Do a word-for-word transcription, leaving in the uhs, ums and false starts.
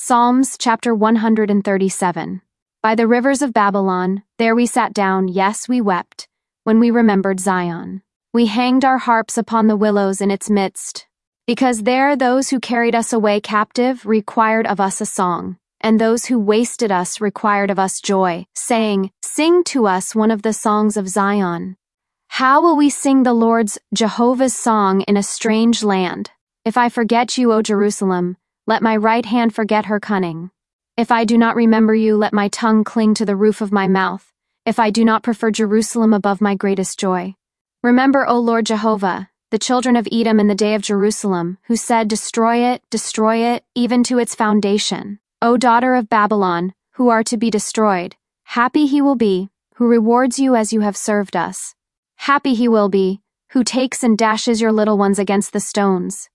Psalms chapter one hundred thirty-seven. By the rivers of Babylon, there we sat down, yes, we wept, when we remembered Zion. We hanged our harps upon the willows in its midst, because there those who carried us away captive required of us a song, and those who wasted us required of us joy, saying, Sing to us one of the songs of Zion. How will we sing the Lord's, Jehovah's song in a strange land? If I forget you, O Jerusalem, let my right hand forget her cunning. If I do not remember you, let my tongue cling to the roof of my mouth, if I do not prefer Jerusalem above my greatest joy. Remember, O Lord Jehovah, the children of Edom in the day of Jerusalem, who said, Destroy it, destroy it, even to its foundation. O daughter of Babylon, who are to be destroyed, happy he will be, who rewards you as you have served us. Happy he will be, who takes and dashes your little ones against the stones.